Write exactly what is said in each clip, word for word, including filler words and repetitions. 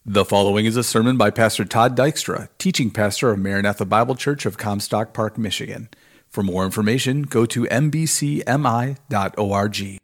The following is a sermon by Pastor Todd Dykstra, teaching pastor of Maranatha Bible Church of Comstock Park, Michigan. For more information, go to m b c m i dot org.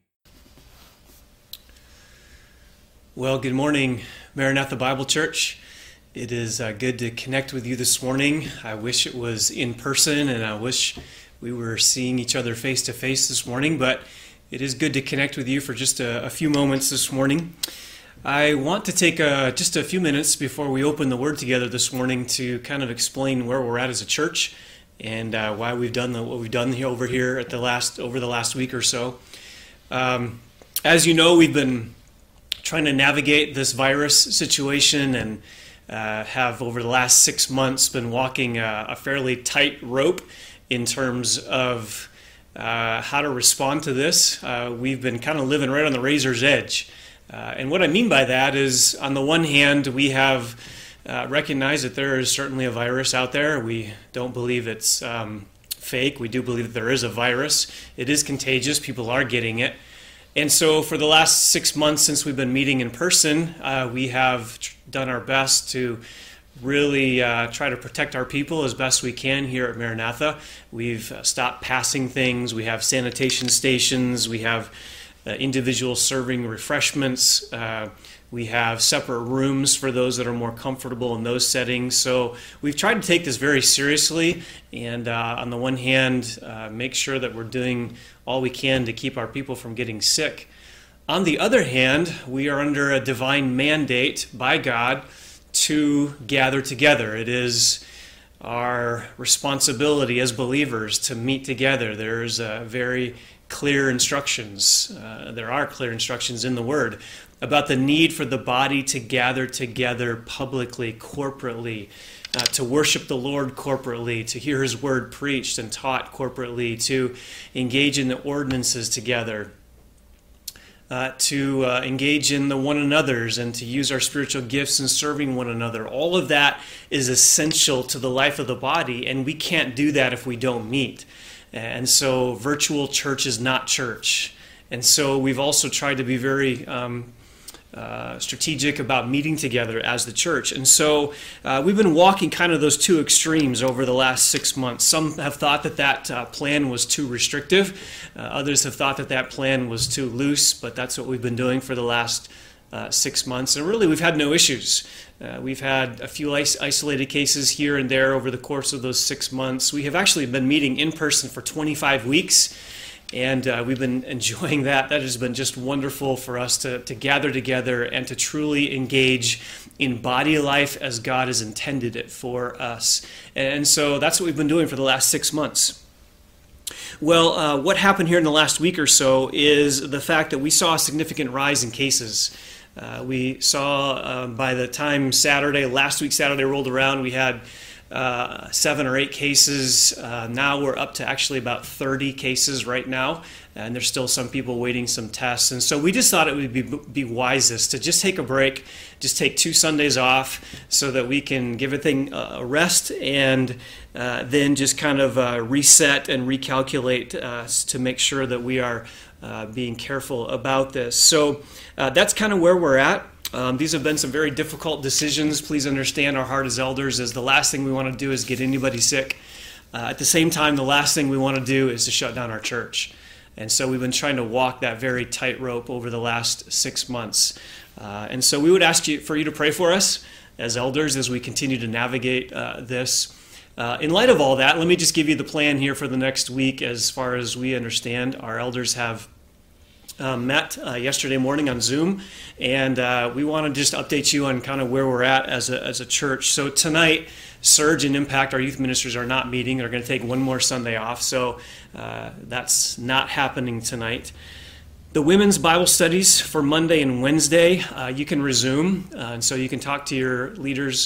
Well, good morning, Maranatha Bible Church. It is uh, good to connect with you this morning. I wish it was in person, and I wish we were seeing each other face to face this morning, but it is good to connect with you for just a, a few moments this morning. I want to take a, just a few minutes before we open the Word together this morning to kind of explain where we're at as a church and uh, why we've done the, what we've done here, over here at the last over the last week or so. Um, as you know, we've been trying to navigate this virus situation and uh, have over the last six months been walking a, a fairly tight rope in terms of uh, how to respond to this. Uh, we've been kind of living right on the razor's edge. Uh, and what I mean by that is, on the one hand, we have uh, recognized that there is certainly a virus out there. We don't believe it's um, fake. We do believe that there is a virus. It is contagious. People are getting it. And so for the last six months since we've been meeting in person, uh, we have tr- done our best to really uh, try to protect our people as best we can here at Maranatha. We've uh, stopped passing things. We have sanitation stations. We have Uh, individuals serving refreshments. Uh, we have separate rooms for those that are more comfortable in those settings. So we've tried to take this very seriously and uh, on the one hand, uh, make sure that we're doing all we can to keep our people from getting sick. On the other hand, we are under a divine mandate by God to gather together. It is our responsibility as believers to meet together. There's a very clear instructions, uh, there are clear instructions in the Word about the need for the body to gather together publicly, corporately, uh, to worship the Lord corporately, to hear His Word preached and taught corporately, to engage in the ordinances together, uh, to uh, engage in the one another's and to use our spiritual gifts in serving one another. All of that is essential to the life of the body, and we can't do that if we don't meet. And so virtual church is not church. And so we've also tried to be very um, uh, strategic about meeting together as the church. And so uh, we've been walking kind of those two extremes over the last six months. Some have thought that that uh, plan was too restrictive. Uh, others have thought that that plan was too loose, but that's what we've been doing for the last uh, six months. And really, we've had no issues. Uh, we've had a few is- isolated cases here and there over the course of those six months. We have actually been meeting in person for twenty-five weeks, and uh, we've been enjoying that. That has been just wonderful for us to, to gather together and to truly engage in body life as God has intended it for us. And so that's what we've been doing for the last six months. Well, uh, what happened here in the last week or so is the fact that we saw a significant rise in cases. Uh, we saw uh, by the time Saturday, last week Saturday rolled around, we had uh, seven or eight cases. Uh, now we're up to actually about thirty cases right now, and there's still some people waiting some tests. And so we just thought it would be, be wisest to just take a break, just take two Sundays off so that we can give everything a rest and uh, then just kind of uh, reset and recalculate uh, to make sure that we are Uh, being careful about this. So uh, that's kind of where we're at. Um, these have been some very difficult decisions. Please understand our heart as elders is the last thing we want to do is get anybody sick. Uh, at the same time, the last thing we want to do is to shut down our church. And so we've been trying to walk that very tightrope over the last six months. Uh, and so we would ask you for you to pray for us as elders as we continue to navigate uh, this. Uh, in light of all that, let me just give you the plan here for the next week as far as we understand. Our elders have uh, met uh, yesterday morning on Zoom, and uh, we want to just update you on kind of where we're at as a, as a church. So tonight, Surge and Impact, our youth ministers, are not meeting. They're going to take one more Sunday off, so uh, that's not happening tonight. The women's Bible studies for Monday and Wednesday, uh, you can resume, uh, and so you can talk to your leaders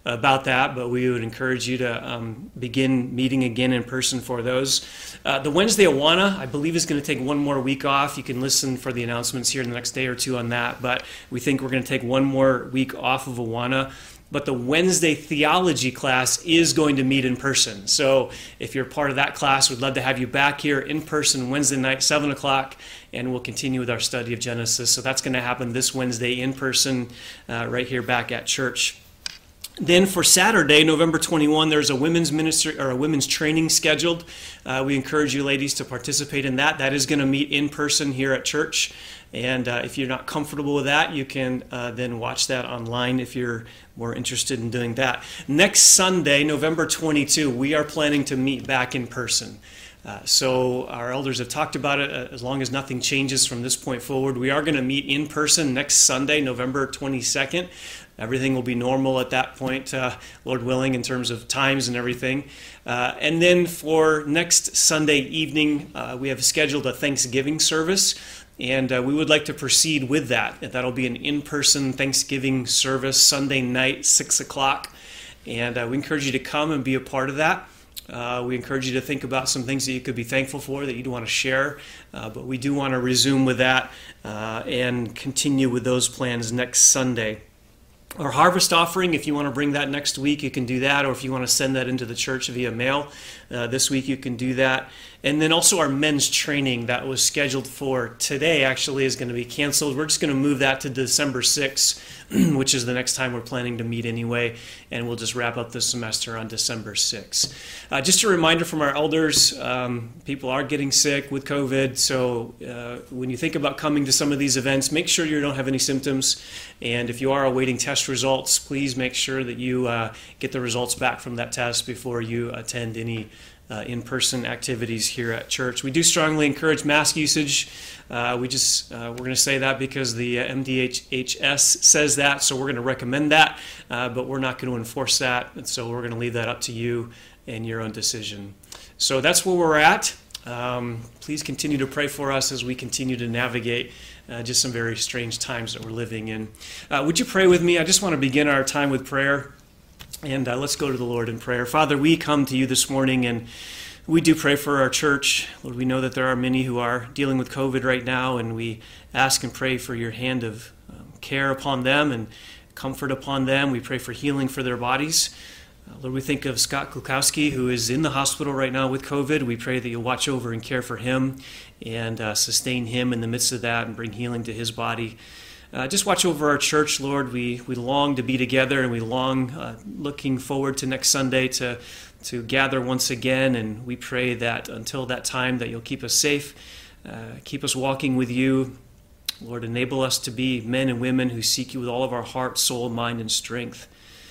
about that, but we would encourage you to um, begin meeting again in person for those. Uh, the Wednesday Awana, I believe, is going to take one more week off. You can listen for the announcements here in the next day or two on that, but we think we're going to take one more week off of Awana. But the Wednesday theology class is going to meet in person. So if you're part of that class, we'd love to have you back here in person Wednesday night, seven o'clock, and we'll continue with our study of Genesis. So that's going to happen this Wednesday in person uh, right here back at church. Then for Saturday, November twenty-first, there's a women's ministry or a women's training scheduled. Uh, we encourage you ladies to participate in that. That is going to meet in person here at church. And uh, if you're not comfortable with that, you can uh, then watch that online if you're more interested in doing that. Next Sunday, November twenty-second, we are planning to meet back in person. Uh, so our elders have talked about it. Uh, as long as nothing changes from this point forward, we are going to meet in person next Sunday, November twenty-second. Everything will be normal at that point, uh, Lord willing, in terms of times and everything. Uh, and then for next Sunday evening, uh, we have scheduled a Thanksgiving service. And uh, we would like to proceed with that. That'll be an in-person Thanksgiving service Sunday night, six o'clock. And uh, we encourage you to come and be a part of that. Uh, we encourage you to think about some things that you could be thankful for, that you'd want to share. Uh, but we do want to resume with that uh, and continue with those plans next Sunday. Our harvest offering, if you want to bring that next week, you can do that. Or if you want to send that into the church via mail uh, this week, you can do that. And then also our men's training that was scheduled for today actually is going to be canceled. We're just going to move that to December sixth, which is the next time we're planning to meet anyway. And we'll just wrap up the semester on December sixth. Uh, just a reminder from our elders, um, people are getting sick with COVID. So uh, when you think about coming to some of these events, make sure you don't have any symptoms. And if you are awaiting test results, please make sure that you uh, get the results back from that test before you attend any Uh, in-person activities here at church. We do strongly encourage mask usage. Uh, we just, uh, we're going to say that because the uh, M D H S says that, so we're going to recommend that, uh, but we're not going to enforce that, and so we're going to leave that up to you and your own decision. So that's where we're at. Um, please continue to pray for us as we continue to navigate uh, just some very strange times that we're living in. Uh, would you pray with me? I just want to begin our time with prayer. And uh, let's go to the Lord in prayer. Father, we come to you this morning and we do pray for our church. Lord, we know that there are many who are dealing with COVID right now, and we ask and pray for your hand of um, care upon them and comfort upon them. We pray for healing for their bodies. Uh, Lord, we think of Scott Kulkowski, who is in the hospital right now with COVID. We pray that you'll watch over and care for him and uh, sustain him in the midst of that and bring healing to his body. Uh, just watch over our church, Lord. We we long to be together, and we long, uh, looking forward to next Sunday to to gather once again. And we pray that until that time, that you'll keep us safe, uh, keep us walking with you. Lord, enable us to be men and women who seek you with all of our heart, soul, mind, and strength.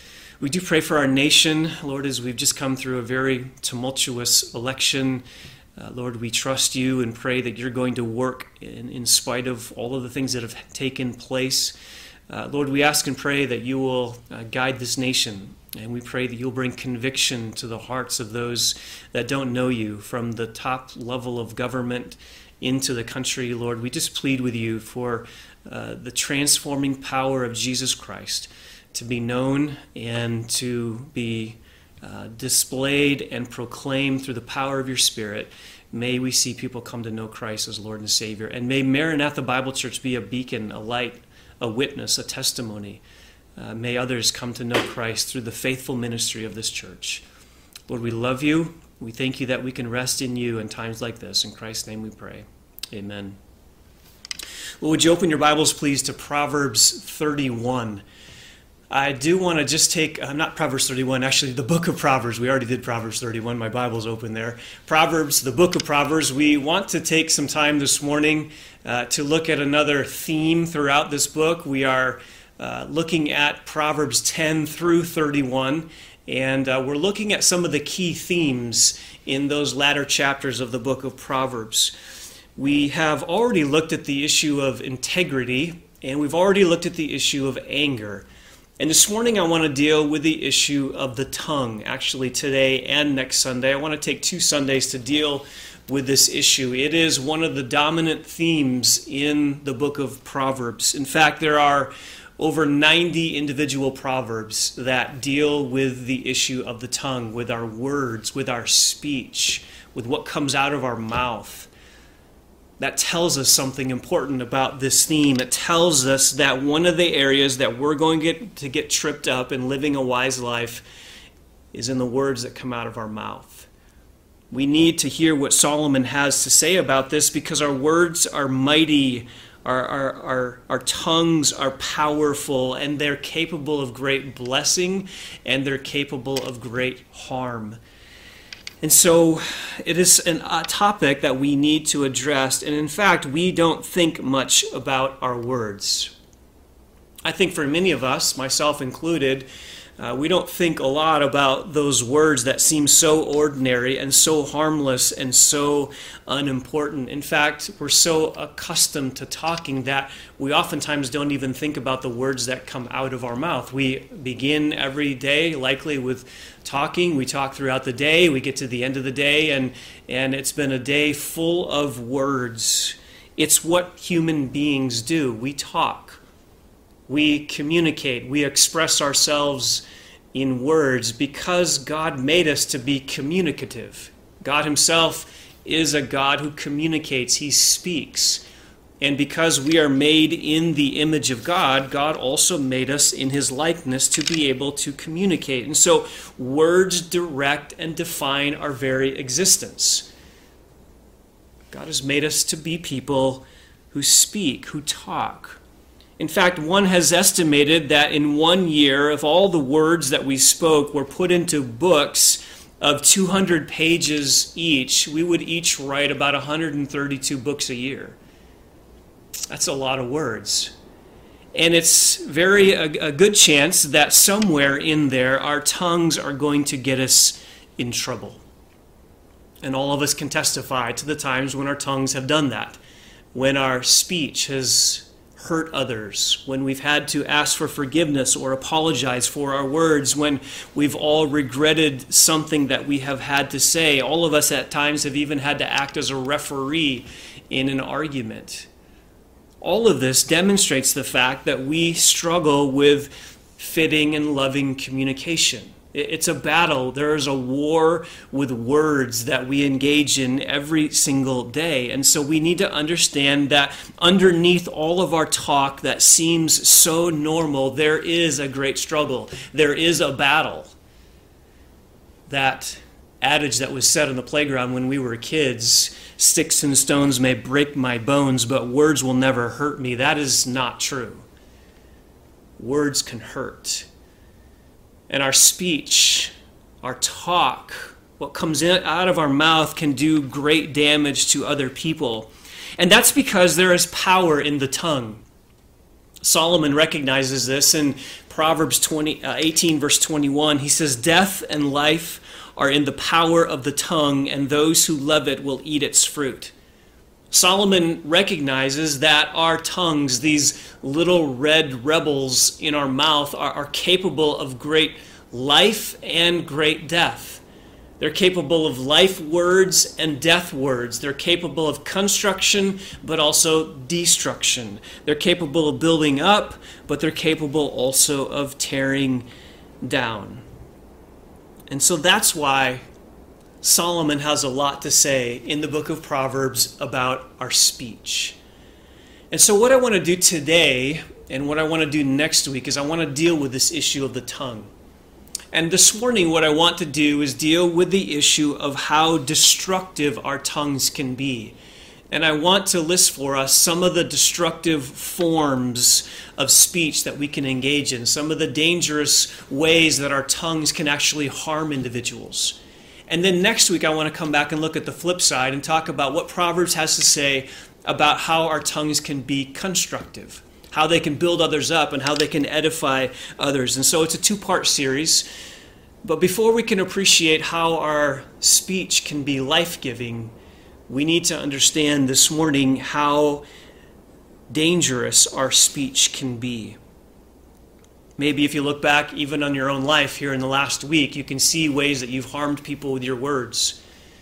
We do pray for our nation, Lord, as we've just come through a very tumultuous election. Uh, Lord, we trust you and pray that you're going to work in, in spite of all of the things that have taken place. Uh, Lord, we ask and pray that you will uh, guide this nation, and we pray that you'll bring conviction to the hearts of those that don't know you, from the top level of government into the country. Lord, we just plead with you for uh, the transforming power of Jesus Christ to be known and to be Uh, displayed and proclaimed through the power of your Spirit. May we see people come to know Christ as Lord and Savior. And may Maranatha Bible Church be a beacon, a light, a witness, a testimony. Uh, may others come to know Christ through the faithful ministry of this church. Lord, we love you. We thank you that we can rest in you in times like this. In Christ's name we pray. Amen. Well, would you open your Bibles, please, to Proverbs thirty-one. I do want to just take, uh, not Proverbs thirty-one, actually the book of Proverbs. We already did Proverbs thirty-one. My Bible's open there. Proverbs, the book of Proverbs. We want to take some time this morning uh, to look at another theme throughout this book. We are uh, looking at Proverbs ten through thirty-one, and uh, we're looking at some of the key themes in those latter chapters of the book of Proverbs. We have already looked at the issue of integrity, and we've already looked at the issue of anger. And this morning I want to deal with the issue of the tongue, actually today and next Sunday. I want to take two Sundays to deal with this issue. It is one of the dominant themes in the book of Proverbs. In fact, there are over ninety individual proverbs that deal with the issue of the tongue, with our words, with our speech, with what comes out of our mouth. That tells us something important about this theme. It tells us that one of the areas that we're going to get, to get tripped up in living a wise life is in the words that come out of our mouth. We need to hear what Solomon has to say about this because our words are mighty, our, our, our, our tongues are powerful, and they're capable of great blessing, and they're capable of great harm. And so it is an, a topic that we need to address, and in fact, we don't think much about our words. I think for many of us, myself included, uh, we don't think a lot about those words that seem so ordinary and so harmless and so unimportant. In fact, we're so accustomed to talking that we oftentimes don't even think about the words that come out of our mouth. We begin every day likely with talking. We talk throughout the day. We get to the end of the day, and, and it's been a day full of words. It's what human beings do. We talk. We communicate. We express ourselves in words because God made us to be communicative. God himself is a God who communicates. He speaks. And because we are made in the image of God, God also made us in his likeness to be able to communicate. And so words direct and define our very existence. God has made us to be people who speak, who talk. In fact, one has estimated that in one year, if all the words that we spoke were put into books of two hundred pages each, we would each write about one hundred thirty-two books a year. That's a lot of words. And it's very a, a good chance that somewhere in there our tongues are going to get us in trouble. And all of us can testify to the times when our tongues have done that, when our speech has hurt others, when we've had to ask for forgiveness or apologize for our words, when we've all regretted something that we have had to say. All of us at times have even had to act as a referee in an argument. All of this demonstrates the fact that we struggle with fitting and loving communication. It's a battle. There is a war with words that we engage in every single day. And so we need to understand that underneath all of our talk that seems so normal, there is a great struggle. There is a battle. That adage that was said on the playground when we were kids, sticks and stones may break my bones, but words will never hurt me. That is not true. Words can hurt. And our speech, our talk, what comes in, out of our mouth can do great damage to other people. And that's because there is power in the tongue. Solomon recognizes this in Proverbs twenty, uh, eighteen, verse twenty-one. He says, "Death and life are in the power of the tongue, and those who love it will eat its fruit." Solomon recognizes that our tongues, these little red rebels in our mouth, are, are capable of great life and great death. They're capable of life words and death words. They're capable of construction, but also destruction. They're capable of building up, but they're capable also of tearing down. And so that's why Solomon has a lot to say in the book of Proverbs about our speech. And so what I want to do today and what I want to do next week is I want to deal with this issue of the tongue. And this morning what I want to do is deal with the issue of how destructive our tongues can be. And I want to list for us some of the destructive forms of speech that we can engage in, some of the dangerous ways that our tongues can actually harm individuals. And then next week, I want to come back and look at the flip side and talk about what Proverbs has to say about how our tongues can be constructive, how they can build others up, and how they can edify others. And so it's a two-part series. But before we can appreciate how our speech can be life-giving, we need to understand this morning how dangerous our speech can be. Maybe if you look back even on your own life here in the last week, you can see ways that you've harmed people with your words.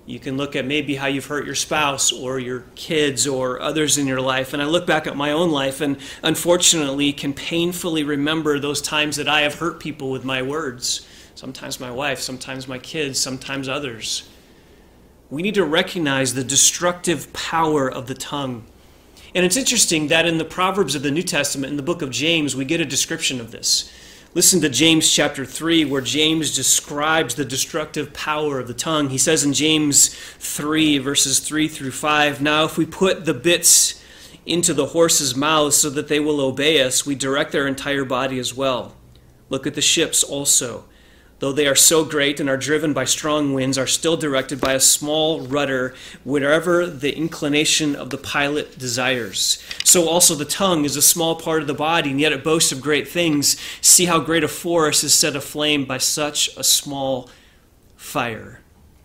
You can look at maybe how you've hurt your spouse or your kids or others in your life. And I look back at my own life and unfortunately can painfully remember those times that I have hurt people with my words. Sometimes my wife, sometimes my kids, sometimes others. We need to recognize the destructive power of the tongue. And it's interesting that in the Proverbs of the New Testament, in the book of James, we get a description of this. Listen to James chapter three, where James describes the destructive power of the tongue. He says in James three, verses three through five, "Now if we put the bits into the horses' mouths so that they will obey us, we direct their entire body as well. Look at the ships also. Though they are so great and are driven by strong winds, are still directed by a small rudder wherever the inclination of the pilot desires. So also the tongue is a small part of the body, and yet it boasts of great things. See how great a forest is set aflame by such a small fire."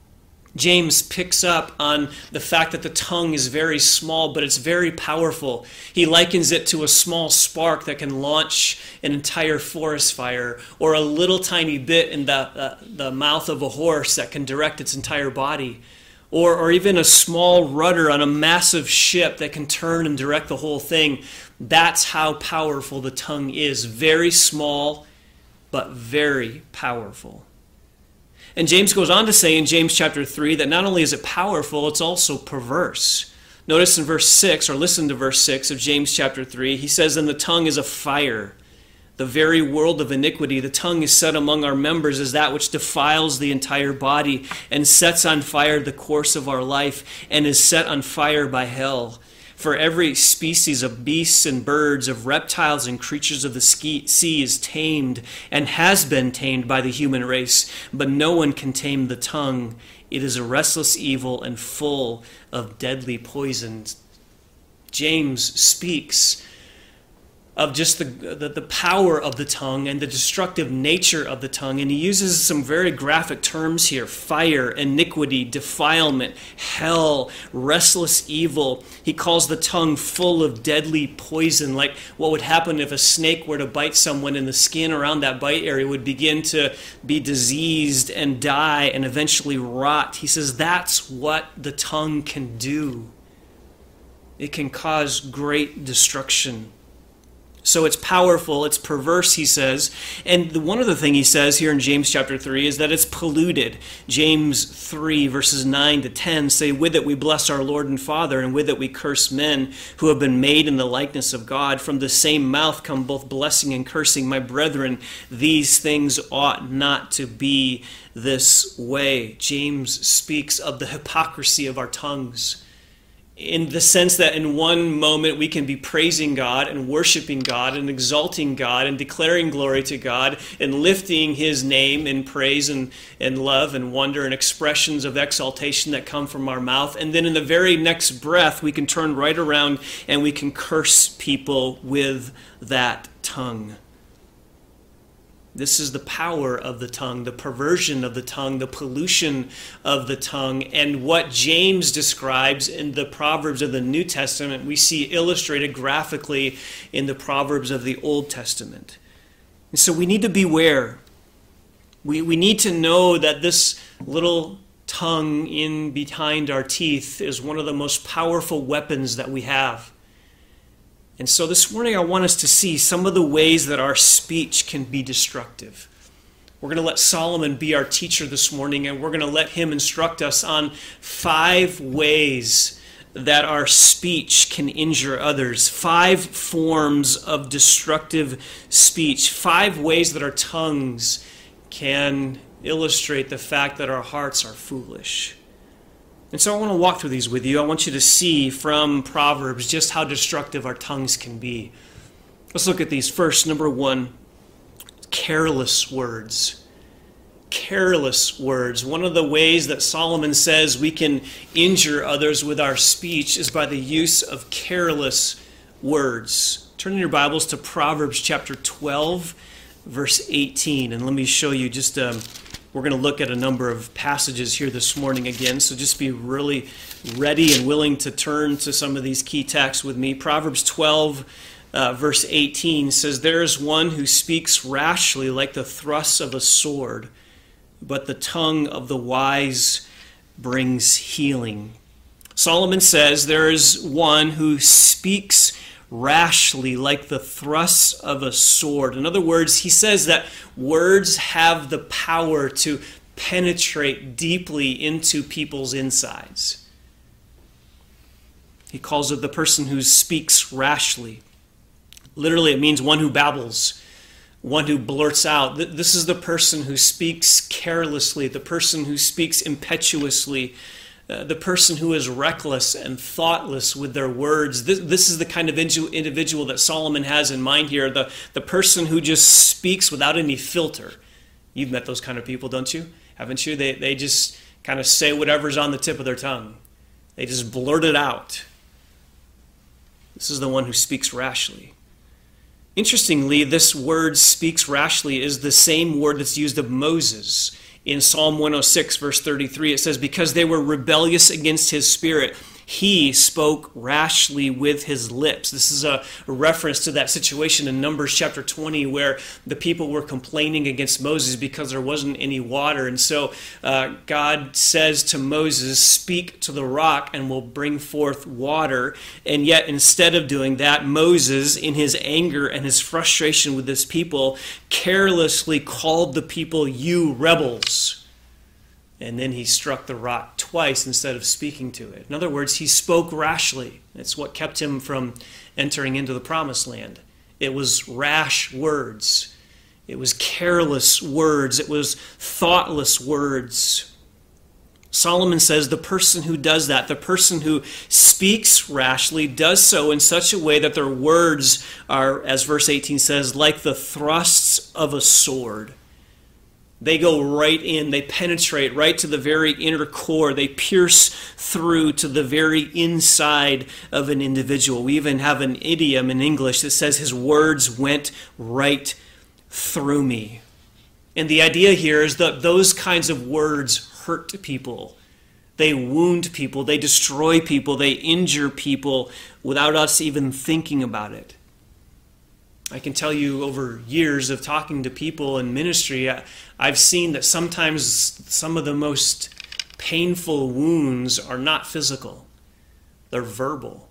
James picks up on the fact that the tongue is very small, but it's very powerful. He likens it to a small spark that can launch an entire forest fire, or a little tiny bit in the, uh, the mouth of a horse that can direct its entire body, or, or even a small rudder on a massive ship that can turn and direct the whole thing. That's how powerful the tongue is. Very small, but very powerful. And James goes on to say in James chapter three that not only is it powerful, it's also perverse. Notice in verse six, or listen to verse six of James chapter three, he says, "And the tongue is a fire, the very world of iniquity. The tongue is set among our members as that which defiles the entire body and sets on fire the course of our life and is set on fire by hell. For every species of beasts and birds, of reptiles and creatures of the sea is tamed and has been tamed by the human race, but no one can tame the tongue. It is a restless evil and full of deadly poisons." James speaks of just the, the, the power of the tongue and the destructive nature of the tongue. And he uses some very graphic terms here: fire, iniquity, defilement, hell, restless evil. He calls the tongue full of deadly poison, like what would happen if a snake were to bite someone and the skin around that bite area would begin to be diseased and die and eventually rot. He says that's what the tongue can do. It can cause great destruction. So it's powerful, it's perverse, he says. And the one other thing he says here in James chapter three is that it's polluted. James three verses nine to ten say, "With it we bless our Lord and Father, and with it we curse men who have been made in the likeness of God. From the same mouth come both blessing and cursing. My brethren, these things ought not to be this way." James speaks of the hypocrisy of our tongues, in the sense that in one moment we can be praising God and worshiping God and exalting God and declaring glory to God and lifting his name in praise and, and love and wonder and expressions of exaltation that come from our mouth. And then in the very next breath, we can turn right around and we can curse people with that tongue. This is the power of the tongue, the perversion of the tongue, the pollution of the tongue. And what James describes in the Proverbs of the New Testament, we see illustrated graphically in the Proverbs of the Old Testament. And so we need to beware. We, we need to know that this little tongue in behind our teeth is one of the most powerful weapons that we have. And so this morning I want us to see some of the ways that our speech can be destructive. We're going to let Solomon be our teacher this morning, and we're going to let him instruct us on five ways that our speech can injure others. Five forms of destructive speech. Five ways that our tongues can illustrate the fact that our hearts are foolish. And so I want to walk through these with you. I want you to see from Proverbs just how destructive our tongues can be. Let's look at these. First, number one, careless words. Careless words. One of the ways that Solomon says we can injure others with our speech is by the use of careless words. Turn in your Bibles to Proverbs chapter twelve, verse eighteen. And let me show you just... Um, We're going to look at a number of passages here this morning again, so just be really ready and willing to turn to some of these key texts with me. Proverbs twelve, uh, verse eighteen says, "There is one who speaks rashly like the thrusts of a sword, but the tongue of the wise brings healing. Solomon says there is one who speaks rashly like the thrusts of a sword. In other words, he says that words have the power to penetrate deeply into people's insides. He calls it the person who speaks rashly. Literally, it means one who babbles, one who blurts out. This is the person who speaks carelessly, the person who speaks impetuously, uh, the person who is reckless and thoughtless with their words. This, this is the kind of individual that Solomon has in mind here, the, the person who just speaks without any filter. You've met those kind of people, don't you? Haven't you? They, they just kind of say whatever's on the tip of their tongue. They just blurt it out. This is the one who speaks rashly. Interestingly, this word speaks rashly is the same word that's used of Moses. In Psalm one oh six, verse thirty-three, it says, because they were rebellious against his spirit, he spoke rashly with his lips. This is a reference to that situation in Numbers chapter twenty where the people were complaining against Moses because there wasn't any water. And so uh, God says to Moses, speak to the rock and will bring forth water. And yet instead of doing that, Moses, in his anger and his frustration with this people, carelessly called the people, you rebels. And then he struck the rock twice instead of speaking to it. In other words, he spoke rashly. It's what kept him from entering into the promised land. It was rash words. It was careless words. It was thoughtless words. Solomon says the person who does that, the person who speaks rashly, does so in such a way that their words are, as verse eighteen says, like the thrusts of a sword. They go right in, they penetrate right to the very inner core. They pierce through to the very inside of an individual. We even have an idiom in English that says his words went right through me. And the idea here is that those kinds of words hurt people. They wound people, they destroy people, they injure people without us even thinking about it. I can tell you over years of talking to people in ministry, I've seen that sometimes some of the most painful wounds are not physical. They're verbal.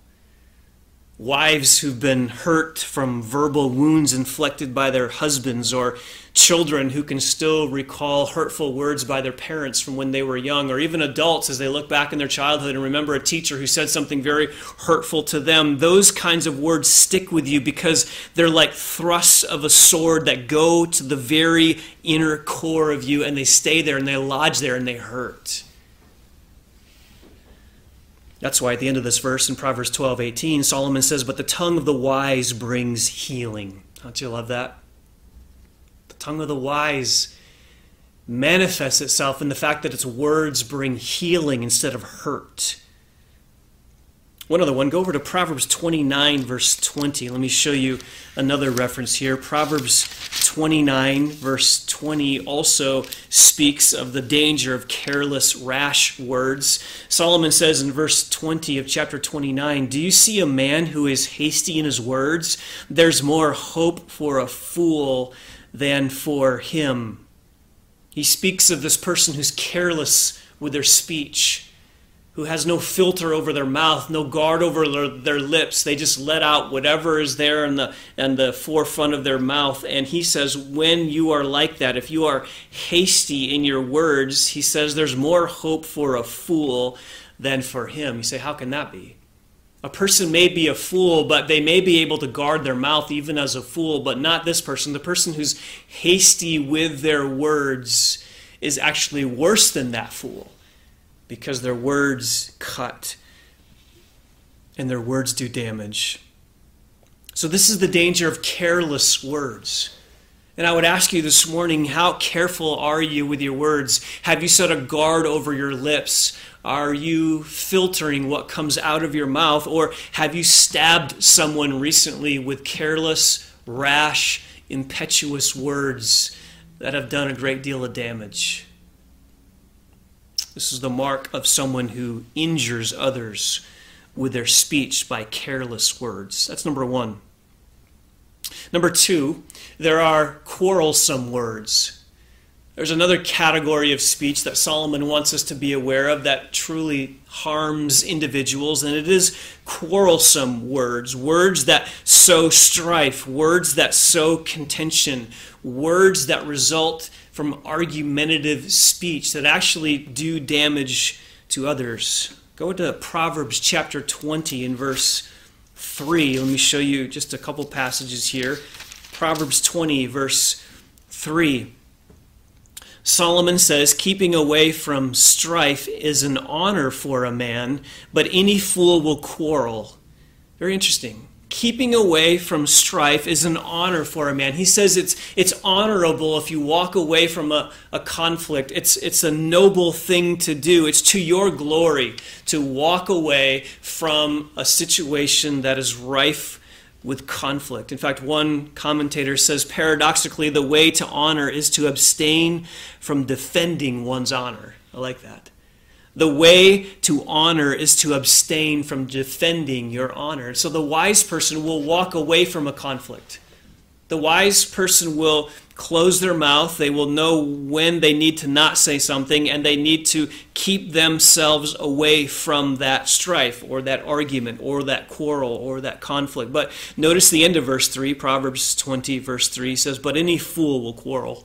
Wives who've been hurt from verbal wounds inflicted by their husbands, or children who can still recall hurtful words by their parents from when they were young, or even adults as they look back in their childhood and remember a teacher who said something very hurtful to them. Those kinds of words stick with you because they're like thrusts of a sword that go to the very inner core of you, and they stay there and they lodge there and they hurt. That's why at the end of this verse in Proverbs twelve eighteen, Solomon says, but the tongue of the wise brings healing. Don't you love that? The tongue of the wise manifests itself in the fact that its words bring healing instead of hurt. One other one, go over to Proverbs twenty-nine, verse twenty. Let me show you another reference here. Proverbs twenty-nine, verse twenty also speaks of the danger of careless, rash words. Solomon says in verse twenty of chapter twenty-nine, do you see a man who is hasty in his words? There's more hope for a fool than for him. He speaks of this person who's careless with their speech, who has no filter over their mouth, no guard over their, their lips. They just let out whatever is there in the, in the forefront of their mouth. And he says, when you are like that, if you are hasty in your words, he says there's more hope for a fool than for him. You say, how can that be? A person may be a fool, but they may be able to guard their mouth even as a fool, but not this person. The person who's hasty with their words is actually worse than that fool, because their words cut and their words do damage. So this is the danger of careless words. And I would ask you this morning, how careful are you with your words? Have you set a guard over your lips? Are you filtering what comes out of your mouth? Or have you stabbed someone recently with careless, rash, impetuous words that have done a great deal of damage? This is the mark of someone who injures others with their speech by careless words. That's number one. Number two, there are quarrelsome words. There's another category of speech that Solomon wants us to be aware of that truly harms individuals, and it is quarrelsome words, words that sow strife, words that sow contention, words that result from argumentative speech that actually do damage to others. Go to Proverbs chapter twenty and verse three. Let me show you just a couple passages here. Proverbs twenty, verse three. Solomon says, keeping away from strife is an honor for a man, but any fool will quarrel. Very interesting. Keeping away from strife is an honor for a man. He says it's it's honorable if you walk away from a, a conflict. It's, it's a noble thing to do. It's to your glory to walk away from a situation that is rife with conflict. In fact, one commentator says, paradoxically, the way to honor is to abstain from defending one's honor. I like that. The way to honor is to abstain from defending your honor. So the wise person will walk away from a conflict. The wise person will close their mouth. They will know when they need to not say something, and they need to keep themselves away from that strife or that argument or that quarrel or that conflict. But notice the end of verse three, Proverbs twenty, verse three says, but any fool will quarrel.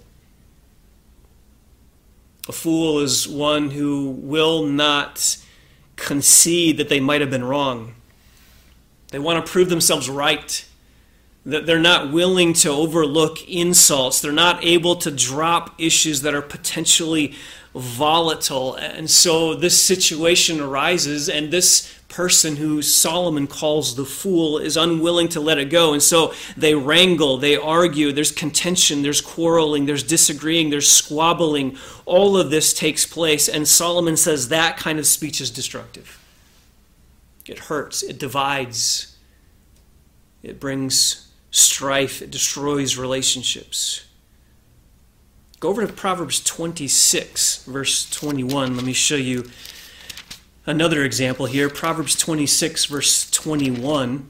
A fool is one who will not concede that they might have been wrong. They want to prove themselves right. That they're not willing to overlook insults. They're not able to drop issues that are potentially volatile. And so this situation arises, and this person who Solomon calls the fool is unwilling to let it go. And so they wrangle, they argue, there's contention, there's quarreling, there's disagreeing, there's squabbling. All of this takes place, and Solomon says that kind of speech is destructive. It hurts, it divides, it brings strife, it destroys relationships. Go over to Proverbs twenty-six, verse twenty-one. Let me show you another example here. Proverbs twenty-six, verse twenty-one.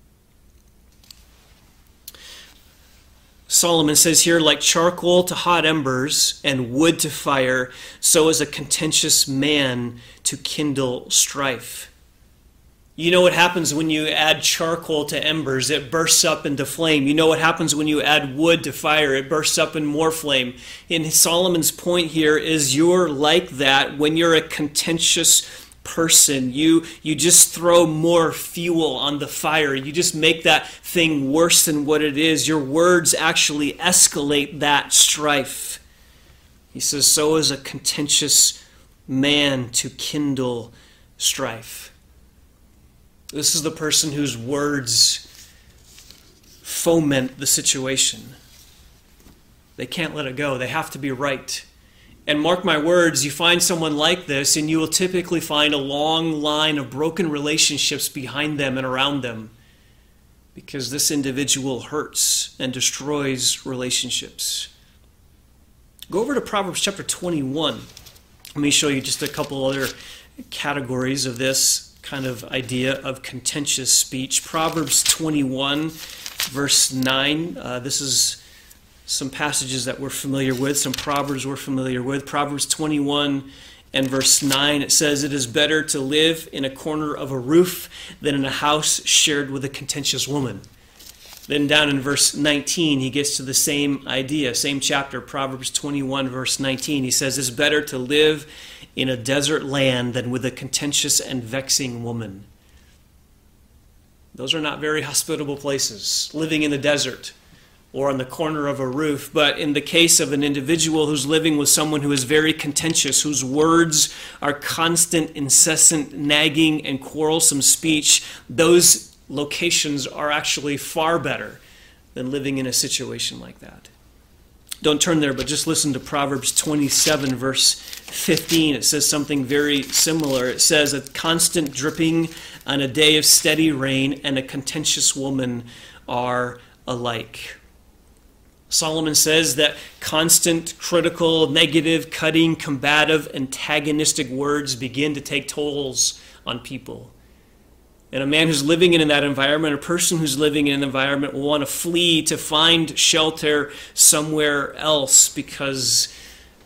Solomon says here, like charcoal to hot embers and wood to fire, so is a contentious man to kindle strife. You know what happens when you add charcoal to embers? It bursts up into flame. You know what happens when you add wood to fire? It bursts up in more flame. And Solomon's point here is you're like that when you're a contentious person. You, you just throw more fuel on the fire. You just make that thing worse than what it is. Your words actually escalate that strife. He says, so is a contentious man to kindle strife. This is the person whose words foment the situation. They can't let it go. They have to be right. And mark my words, you find someone like this, and you will typically find a long line of broken relationships behind them and around them, because this individual hurts and destroys relationships. Go over to Proverbs chapter twenty-one. Let me show you just a couple other categories of this kind of idea of contentious speech. Proverbs twenty-one, verse nine. Uh, this is some passages that we're familiar with, some Proverbs we're familiar with. Proverbs twenty-one and verse nine, it says, it is better to live in a corner of a roof than in a house shared with a contentious woman. Then down in verse nineteen, he gets to the same idea, same chapter, Proverbs twenty-one, verse nineteen. He says, it's better to live in a desert land than with a contentious and vexing woman. Those are not very hospitable places, living in the desert or on the corner of a roof. But in the case of an individual who's living with someone who is very contentious, whose words are constant, incessant, nagging, and quarrelsome speech, those locations are actually far better than living in a situation like that. Don't turn there, but just listen to Proverbs twenty-seven, verse fifteen. It says something very similar. It says, a constant dripping on a day of steady rain and a contentious woman are alike. Solomon says that constant, critical, negative, cutting, combative, antagonistic words begin to take tolls on people. And a man who's living in that environment, a person who's living in an environment will want to flee to find shelter somewhere else, because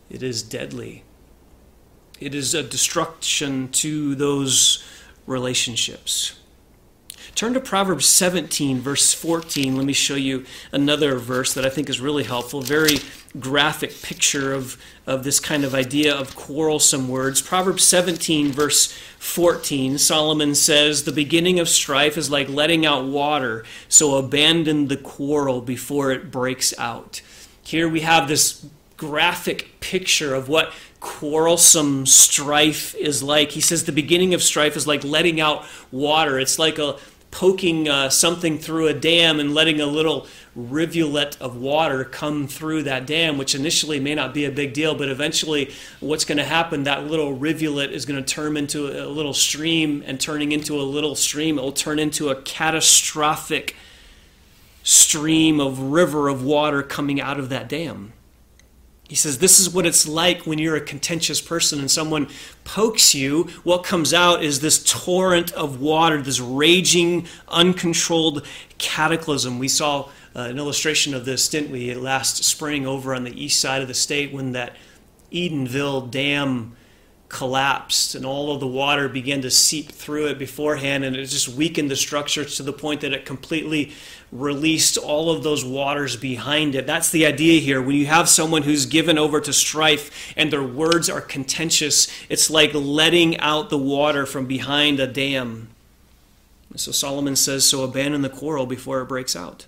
It is deadly. It is a destruction to those relationships. Turn to Proverbs seventeen, verse fourteen. Let me show you another verse that I think is really helpful. Very graphic picture of, of this kind of idea of quarrelsome words. Proverbs seventeen, verse fourteen, Solomon says, "The beginning of strife is like letting out water, so abandon the quarrel before it breaks out." Here we have this graphic picture of what quarrelsome strife is like. He says the beginning of strife is like letting out water. It's like a poking uh, something through a dam and letting a little rivulet of water come through that dam, which initially may not be a big deal, but eventually what's going to happen, that little rivulet is going to turn into a little stream, and turning into a little stream, it will turn into a catastrophic stream of river of water coming out of that dam. He says this is what it's like when you're a contentious person and someone pokes you. What comes out is this torrent of water, this raging, uncontrolled cataclysm. We saw uh, an illustration of this, didn't we, last spring over on the east side of the state when that Edenville Dam collapsed and all of the water began to seep through it beforehand, and it just weakened the structure to the point that it completely released all of those waters behind it. That's the idea here. When you have someone who's given over to strife and their words are contentious, it's like letting out the water from behind a dam. So Solomon says, so abandon the quarrel before it breaks out.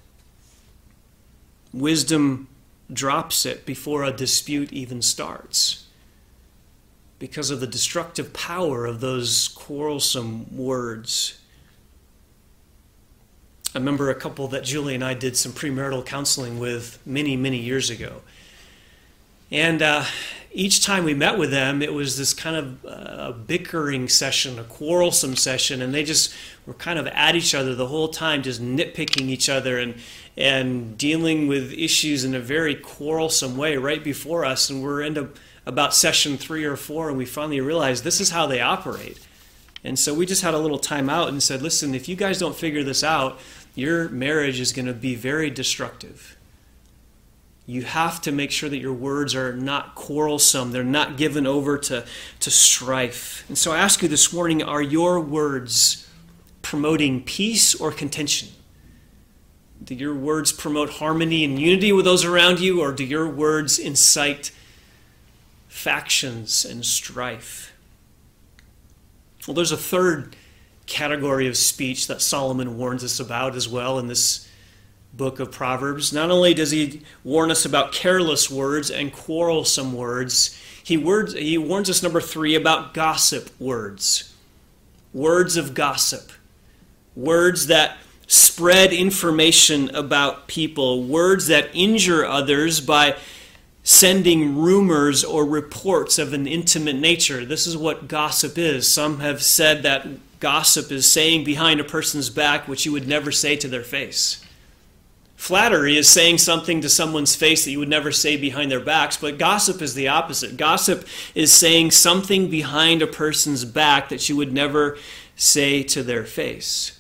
Wisdom drops it before a dispute even starts, because of the destructive power of those quarrelsome words. I remember a couple that Julie and I did some premarital counseling with many, many years ago. And uh, each time we met with them, it was this kind of uh, bickering session, a quarrelsome session, and they just were kind of at each other the whole time, just nitpicking each other and and dealing with issues in a very quarrelsome way right before us. And we're into about session three or four, and we finally realized this is how they operate. And so we just had a little time out and said, listen, if you guys don't figure this out, your marriage is going to be very destructive. You have to make sure that your words are not quarrelsome. They're not given over to, to strife. And so I ask you this morning, are your words promoting peace or contention? Do your words promote harmony and unity with those around you, or do your words incite factions and strife? Well, there's a third category of speech that Solomon warns us about as well in this book of Proverbs. Not only does he warn us about careless words and quarrelsome words, he, words, he warns us, number three, about gossip words. Words of gossip. Words that spread information about people. Words that injure others by sending rumors or reports of an intimate nature. This is what gossip is. Some have said that gossip is saying behind a person's back what you would never say to their face. Flattery is saying something to someone's face that you would never say behind their backs, but gossip is the opposite. Gossip is saying something behind a person's back that you would never say to their face.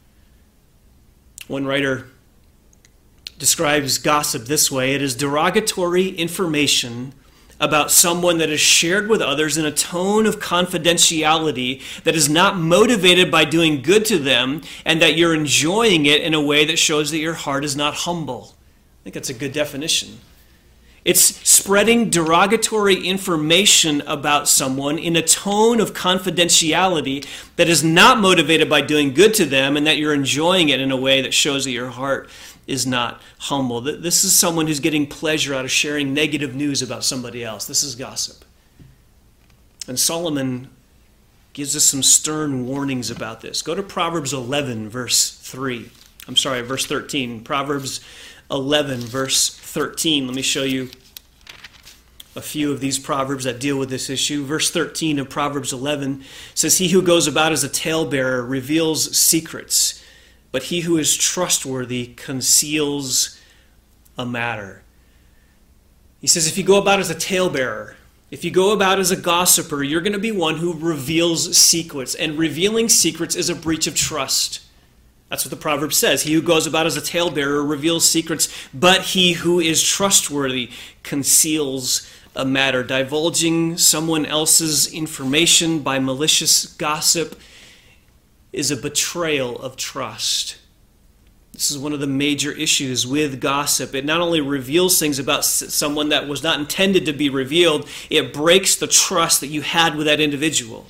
One writer describes gossip this way: it is derogatory information about someone that is shared with others in a tone of confidentiality that is not motivated by doing good to them, and that you're enjoying it in a way that shows that your heart is not humble. I think that's a good definition. It's spreading derogatory information about someone in a tone of confidentiality that is not motivated by doing good to them, and that you're enjoying it in a way that shows that your heart is not humble. This is someone who's getting pleasure out of sharing negative news about somebody else. This is gossip. And Solomon gives us some stern warnings about this. Go to Proverbs eleven, verse three. I'm sorry, verse thirteen. Proverbs eleven, verse thirteen. Let me show you a few of these proverbs that deal with this issue. Verse thirteen of Proverbs eleven says, "He who goes about as a talebearer reveals secrets, but he who is trustworthy conceals a matter." He says if you go about as a talebearer, if you go about as a gossiper, you're going to be one who reveals secrets. And revealing secrets is a breach of trust. That's what the proverb says. He who goes about as a talebearer reveals secrets, but he who is trustworthy conceals a matter. Divulging someone else's information by malicious gossip is a betrayal of trust. This is one of the major issues with gossip. It not only reveals things about someone that was not intended to be revealed, it breaks the trust that you had with that individual.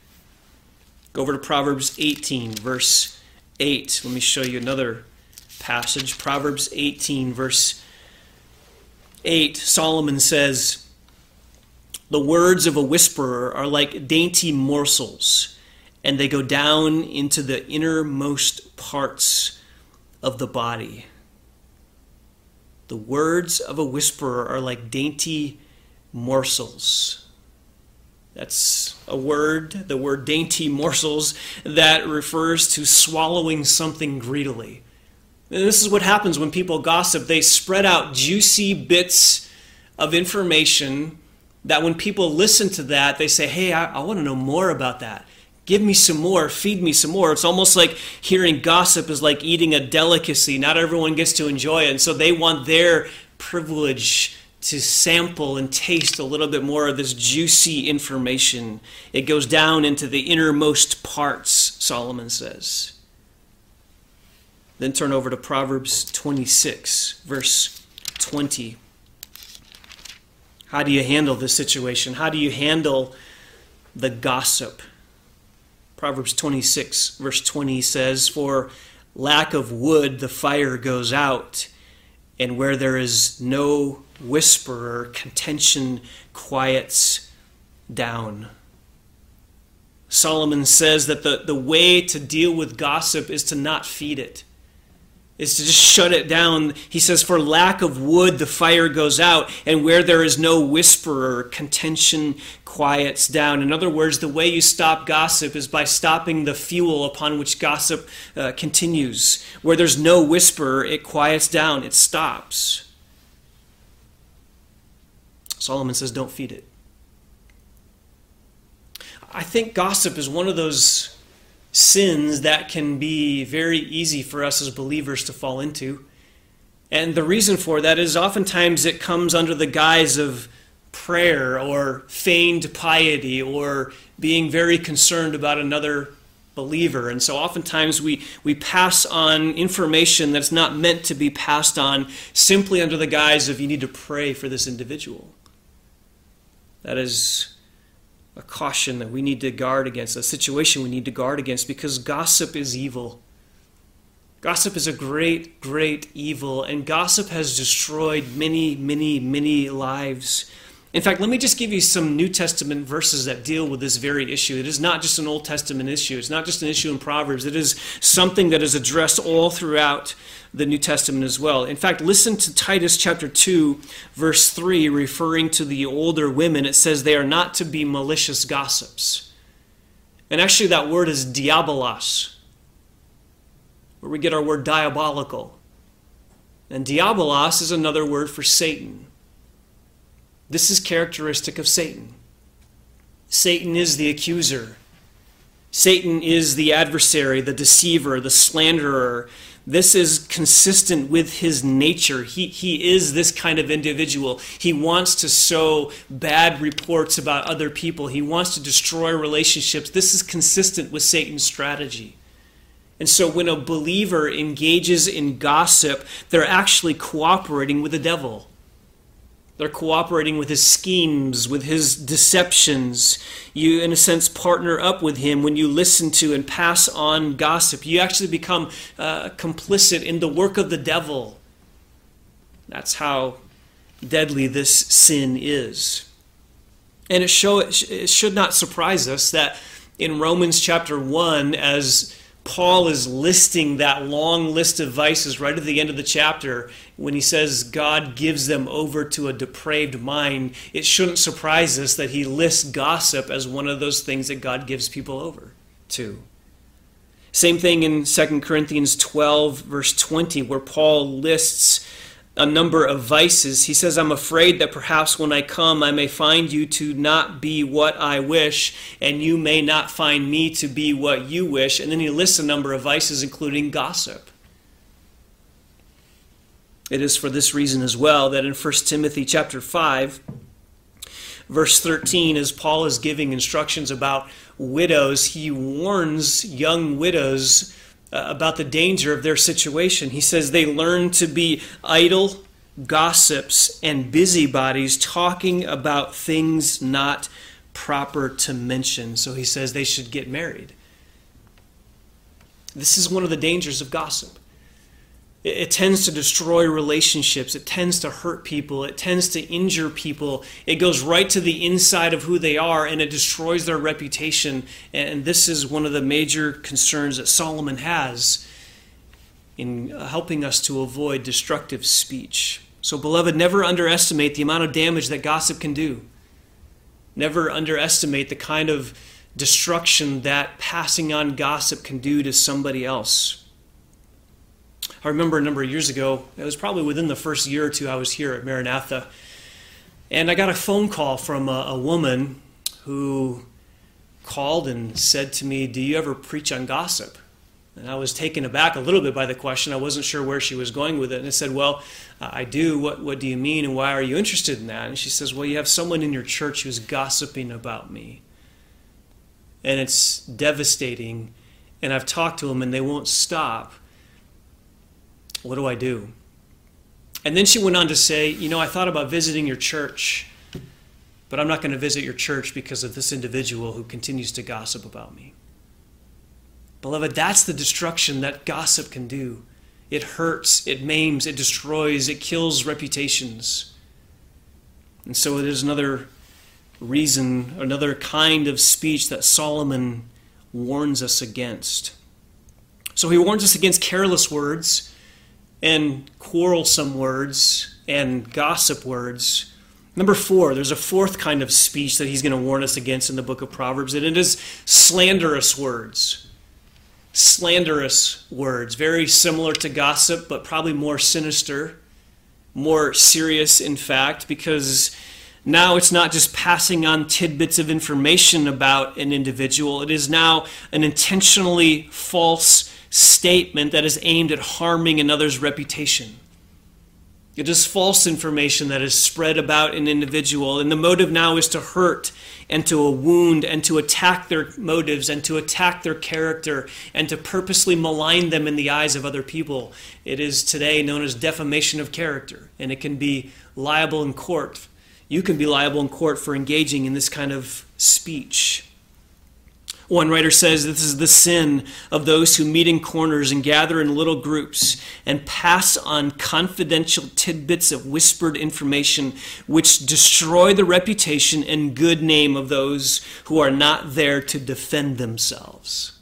Go over to Proverbs eighteen, verse eight. Let me show you another passage. Proverbs eighteen, verse eight. Solomon says, "The words of a whisperer are like dainty morsels, and they go down into the innermost parts of the body." The words of a whisperer are like dainty morsels. That's a word, the word dainty morsels, that refers to swallowing something greedily. And this is what happens when people gossip. They spread out juicy bits of information that when people listen to that, they say, hey, I, I want to know more about that. Give me some more, feed me some more. It's almost like hearing gossip is like eating a delicacy. Not everyone gets to enjoy it, and so they want their privilege to sample and taste a little bit more of this juicy information. It goes down into the innermost parts, Solomon says. Then turn over to Proverbs twenty-six, verse twenty. How do you handle this situation? How do you handle the gossip? Proverbs twenty-six, verse twenty says, "For lack of wood the fire goes out, and where there is no whisperer, contention quiets down." Solomon says that the, the way to deal with gossip is to not feed it, is to just shut it down. He says, for lack of wood the fire goes out, and where there is no whisperer, contention quiets down. In other words, the way you stop gossip is by stopping the fuel upon which gossip uh, continues. Where there's no whisperer, it quiets down, it stops. Solomon says, don't feed it. I think gossip is one of those sins that can be very easy for us as believers to fall into. And the reason for that is oftentimes it comes under the guise of prayer or feigned piety or being very concerned about another believer. And so oftentimes we, we pass on information that's not meant to be passed on simply under the guise of you need to pray for this individual. That is a caution that we need to guard against, a situation we need to guard against, because gossip is evil. Gossip is a great, great evil, and gossip has destroyed many, many, many lives. In fact, let me just give you some New Testament verses that deal with this very issue. It is not just an Old Testament issue. It's not just an issue in Proverbs. It is something that is addressed all throughout the New Testament as well. In fact, listen to Titus chapter two, verse three, referring to the older women. It says they are not to be malicious gossips. And actually that word is diabolos, where we get our word diabolical. And diabolos is another word for Satan. This is characteristic of Satan. Satan is the accuser. Satan is the adversary, the deceiver, the slanderer. This is consistent with his nature. He, he is this kind of individual. He wants to sow bad reports about other people. He wants to destroy relationships. This is consistent with Satan's strategy. And so when a believer engages in gossip, they're actually cooperating with the devil. They're cooperating with his schemes, with his deceptions. You, in a sense, partner up with him when you listen to and pass on gossip. You actually become uh, complicit in the work of the devil. That's how deadly this sin is. And it, show, it should not surprise us that in Romans chapter one, as Paul is listing that long list of vices right at the end of the chapter, when he says God gives them over to a depraved mind, it shouldn't surprise us that he lists gossip as one of those things that God gives people over to. Same thing in Second Corinthians twelve, verse twenty, where Paul lists a number of vices. He says, I'm afraid that perhaps when I come, I may find you to not be what I wish, and you may not find me to be what you wish. And then he lists a number of vices, including gossip. It is for this reason as well that in First Timothy chapter five, verse thirteen, as Paul is giving instructions about widows, he warns young widows uh, about the danger of their situation. He says they learn to be idle, gossips, and busybodies, talking about things not proper to mention. So he says they should get married. This is one of the dangers of gossip. It, it tends to destroy relationships. It tends to hurt people. It tends to injure people. It goes right to the inside of who they are, and it destroys their reputation. And this is one of the major concerns that Solomon has in helping us to avoid destructive speech. So, beloved, never underestimate the amount of damage that gossip can do. Never underestimate the kind of destruction that passing on gossip can do to somebody else. I remember a number of years ago, it was probably within the first year or two I was here at Maranatha, and I got a phone call from a, a woman who called and said to me, "Do you ever preach on gossip?" And I was taken aback a little bit by the question. I wasn't sure where she was going with it. And I said, "Well, uh, I do. What, what do you mean, and why are you interested in that?" And she says, "Well, you have someone in your church who's gossiping about me. And it's devastating. And I've talked to them, and they won't stop. What do I do?" And then she went on to say, "You know, I thought about visiting your church, but I'm not going to visit your church because of this individual who continues to gossip about me." Beloved, that's the destruction that gossip can do. It hurts, it maims, it destroys, it kills reputations. And so it is another reason, another kind of speech that Solomon warns us against. So he warns us against careless words and quarrelsome words and gossip words. Number four, there's a fourth kind of speech that he's going to warn us against in the book of Proverbs, and it is slanderous words. Slanderous words, very similar to gossip, but probably more sinister, more serious, in fact, because now it's not just passing on tidbits of information about an individual. It is now an intentionally false statement that is aimed at harming another's reputation. It is false information that is spread about an individual, and the motive now is to hurt and to wound and to attack their motives and to attack their character and to purposely malign them in the eyes of other people. It is today known as defamation of character, and it can be liable in court. You can be liable in court for engaging in this kind of speech. One writer says this is the sin of those who meet in corners and gather in little groups and pass on confidential tidbits of whispered information which destroy the reputation and good name of those who are not there to defend themselves.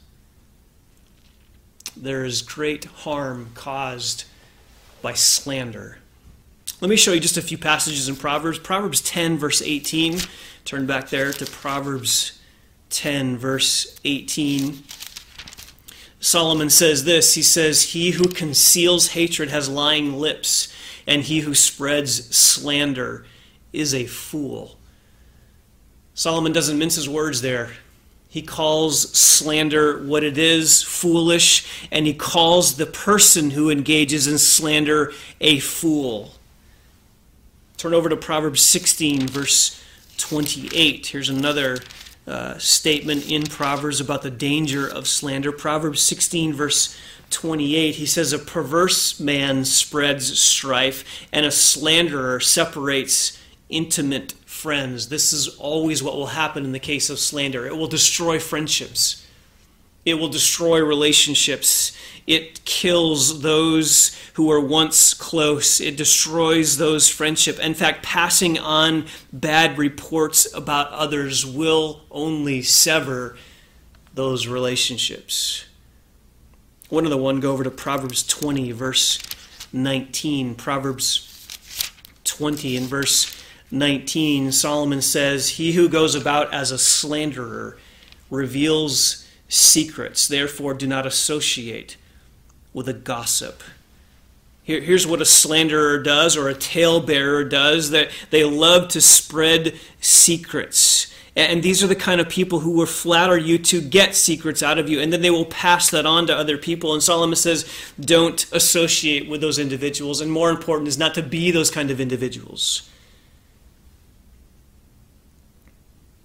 There is great harm caused by slander. Let me show you just a few passages in Proverbs. Proverbs ten, verse eighteen. Turn back there to Proverbs ten, verse eighteen. Solomon says this. He says, "He who conceals hatred has lying lips, and he who spreads slander is a fool." Solomon doesn't mince his words there. He calls slander what it is, foolish, and he calls the person who engages in slander a fool. Turn over to Proverbs sixteen, verse twenty-eight. Here's another uh, statement in Proverbs about the danger of slander. Proverbs sixteen, verse twenty-eight. He says, "A perverse man spreads strife, and a slanderer separates intimate friends." This is always what will happen in the case of slander. It will destroy friendships. It will destroy relationships. It kills those who were once close. It destroys those friendships. In fact, passing on bad reports about others will only sever those relationships. One other one, go over to Proverbs twenty, verse nineteen. Proverbs twenty and verse nineteen, Solomon says, "He who goes about as a slanderer reveals secrets. Therefore, do not associate with a gossip." Here, here's what a slanderer does, or a talebearer does, that they love to spread secrets. And these are the kind of people who will flatter you to get secrets out of you, and then they will pass that on to other people. And Solomon says, don't associate with those individuals, and more important is not to be those kind of individuals.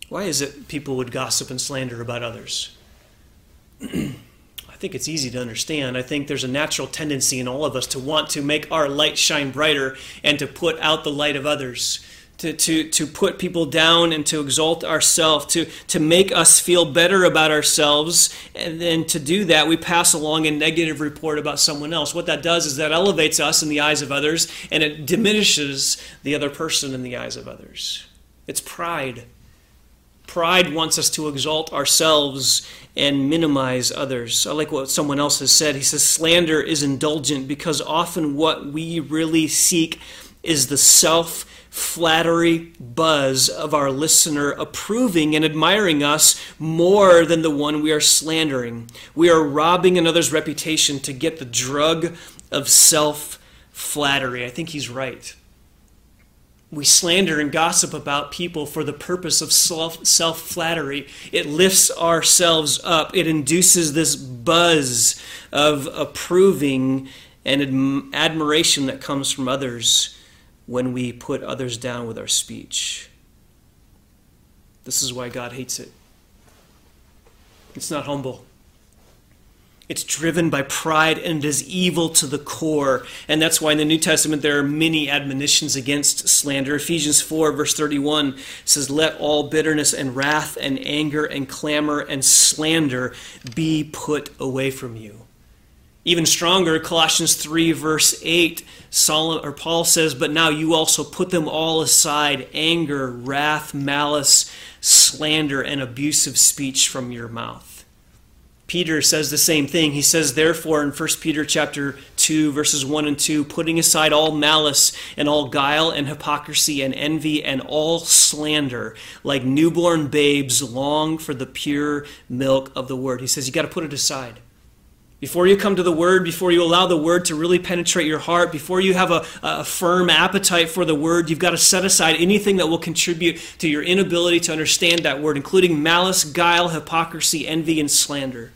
Why is it people would gossip and slander about others? I think it's easy to understand. I think there's a natural tendency in all of us to want to make our light shine brighter and to put out the light of others, to, to, to put people down and to exalt ourselves, to, to make us feel better about ourselves. And then to do that, we pass along a negative report about someone else. What that does is that elevates us in the eyes of others, and it diminishes the other person in the eyes of others. It's pride. Pride wants us to exalt ourselves and minimize others. I like what someone else has said. He says, slander is indulgent because often what we really seek is the self-flattery buzz of our listener approving and admiring us more than the one we are slandering. We are robbing another's reputation to get the drug of self-flattery. I think he's right. We slander and gossip about people for the purpose of self, self-flattery. It lifts ourselves up. It induces this buzz of approving and adm- admiration that comes from others when we put others down with our speech. This is why God hates it. It's not humble. It's driven by pride, and it is evil to the core. And that's why in the New Testament there are many admonitions against slander. Ephesians four verse thirty-one says, let all bitterness and wrath and anger and clamor and slander be put away from you. Even stronger, Colossians three verse eight, Solomon, or Paul says, but now you also put them all aside, anger, wrath, malice, slander, and abusive speech from your mouth. Peter says the same thing. He says, therefore, in First Peter chapter two, verses one and two, putting aside all malice and all guile and hypocrisy and envy and all slander, like newborn babes long for the pure milk of the word. He says, you got to put it aside. Before you come to the word, before you allow the word to really penetrate your heart, before you have a, a firm appetite for the word, you've got to set aside anything that will contribute to your inability to understand that word, including malice, guile, hypocrisy, envy, and slander.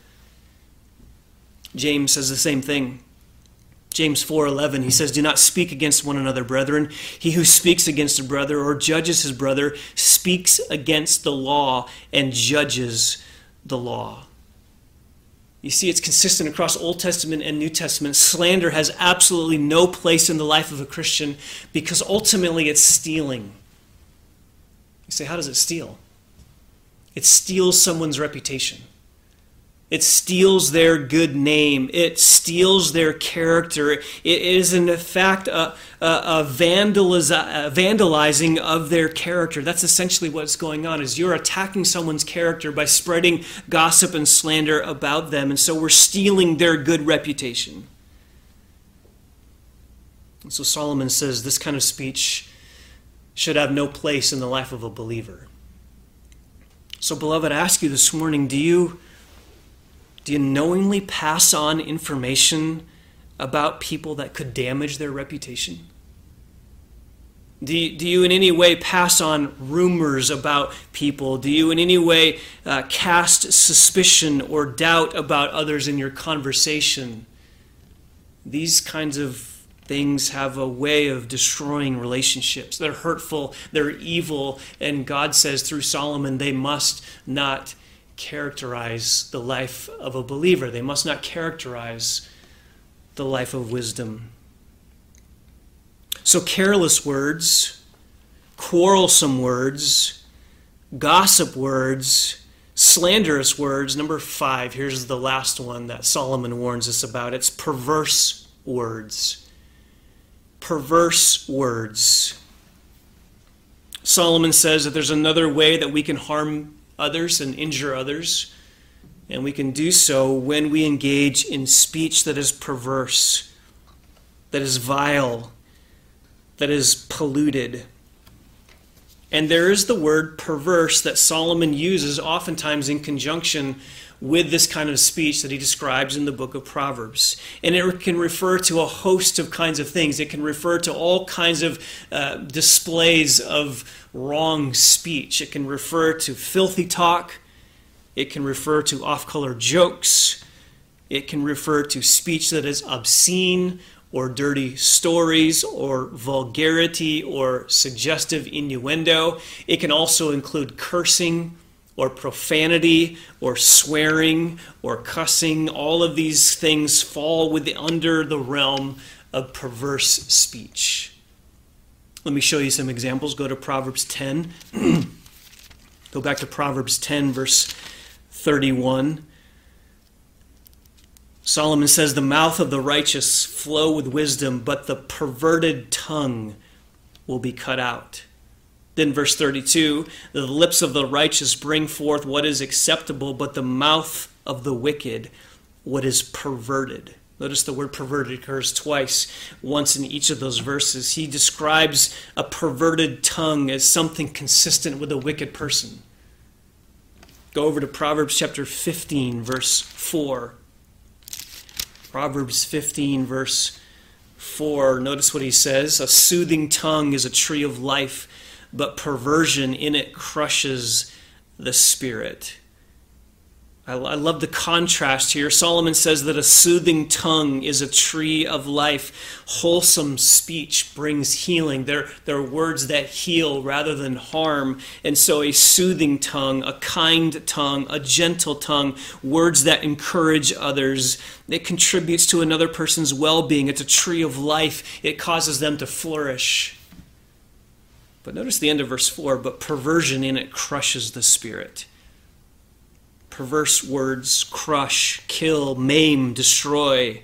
James says the same thing. James four eleven, he says, do not speak against one another, brethren. He who speaks against a brother or judges his brother speaks against the law and judges the law. You see, it's consistent across Old Testament and New Testament. Slander has absolutely no place in the life of a Christian because ultimately it's stealing. You say, how does it steal? It steals someone's reputation. It steals their good name. It steals their character. It is, in fact, a, a, a, vandaliz- a vandalizing of their character. That's essentially what's going on, is you're attacking someone's character by spreading gossip and slander about them. And so we're stealing their good reputation. And so Solomon says this kind of speech should have no place in the life of a believer. So, beloved, I ask you this morning, do you... Do you knowingly pass on information about people that could damage their reputation? Do you, do you in any way pass on rumors about people? Do you in any way uh, cast suspicion or doubt about others in your conversation? These kinds of things have a way of destroying relationships. They're hurtful, they're evil, and God says through Solomon they must not characterize the life of a believer. They must not characterize the life of wisdom. So careless words, quarrelsome words, gossip words, slanderous words. Number five, here's the last one that Solomon warns us about. It's perverse words. Perverse words. Solomon says that there's another way that we can harm others and injure others, and we can do so when we engage in speech that is perverse, that is vile, that is polluted. And there is the word perverse that Solomon uses oftentimes in conjunction with this kind of speech that he describes in the book of Proverbs. And it can refer to a host of kinds of things. It can refer to all kinds of uh, displays of wrong speech. It can refer to filthy talk. It can refer to off-color jokes. It can refer to speech that is obscene or dirty stories or vulgarity or suggestive innuendo. It can also include cursing or profanity or swearing or cussing. All of these things fall within, under the realm of perverse speech. Let me show you some examples. Go to Proverbs ten. Go back to Proverbs ten, verse thirty-one. Solomon says, "The mouth of the righteous flow with wisdom, but the perverted tongue will be cut out." Then verse thirty-two, "The lips of the righteous bring forth what is acceptable, but the mouth of the wicked what is perverted." Notice the word perverted occurs twice, once in each of those verses. He describes a perverted tongue as something consistent with a wicked person. Go over to Proverbs chapter fifteen, verse four. Proverbs fifteen, verse four. Notice what he says. "A soothing tongue is a tree of life, but perversion in it crushes the spirit." I love the contrast here. Solomon says that a soothing tongue is a tree of life. Wholesome speech brings healing. They're, they're words that heal rather than harm. And so a soothing tongue, a kind tongue, a gentle tongue, words that encourage others, it contributes to another person's well-being. It's a tree of life. It causes them to flourish. But notice the end of verse four, "But perversion in it crushes the spirit." Perverse words crush, kill, maim, destroy.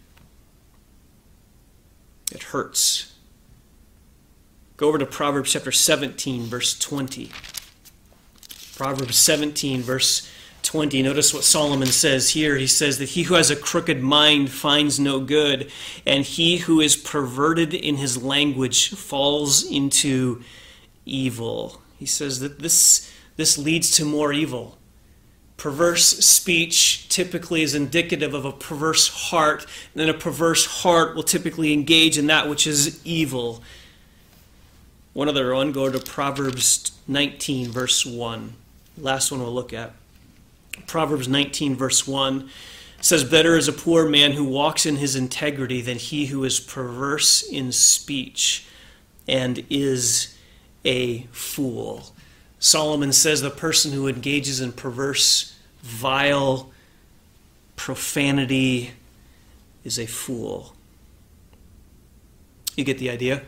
It hurts. Go over to Proverbs chapter seventeen, verse twenty. Proverbs seventeen, verse twenty. Notice what Solomon says here. He says that he who has a crooked mind finds no good, and he who is perverted in his language falls into evil. He says that this, this leads to more evil. Perverse speech typically is indicative of a perverse heart, and then a perverse heart will typically engage in that which is evil. One other one, go to Proverbs nineteen, verse one. Last one we'll look at. Proverbs nineteen, verse one says, "Better is a poor man who walks in his integrity than he who is perverse in speech and is a fool." Solomon says the person who engages in perverse, vile profanity is a fool. You get the idea?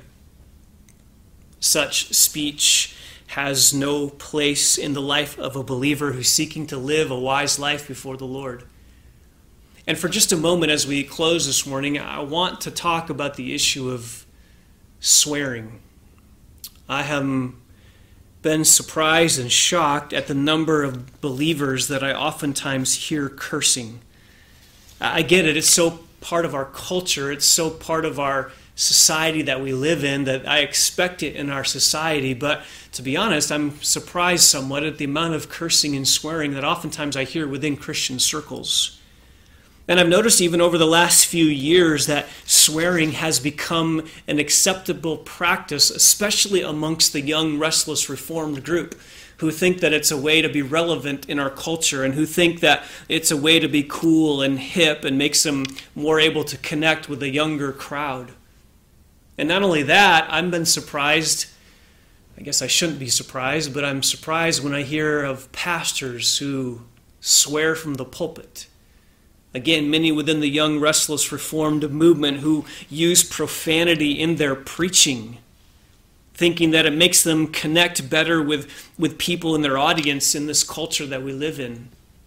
Such speech has no place in the life of a believer who's seeking to live a wise life before the Lord. And for just a moment as we close this morning, I want to talk about the issue of swearing. I have been surprised and shocked at the number of believers that I oftentimes hear cursing. I get it. It's so part of our culture. It's so part of our society that we live in that I expect it in our society. But to be honest, I'm surprised somewhat at the amount of cursing and swearing that oftentimes I hear within Christian circles. And I've noticed even over the last few years that swearing has become an acceptable practice, especially amongst the young, restless, Reformed group who think that it's a way to be relevant in our culture and who think that it's a way to be cool and hip and makes them more able to connect with a younger crowd. And not only that, I've been surprised, I guess I shouldn't be surprised, but I'm surprised when I hear of pastors who swear from the pulpit. Again, many within the young, restless, Reformed movement who use profanity in their preaching, thinking that it makes them connect better with, with people in their audience in this culture that we live in.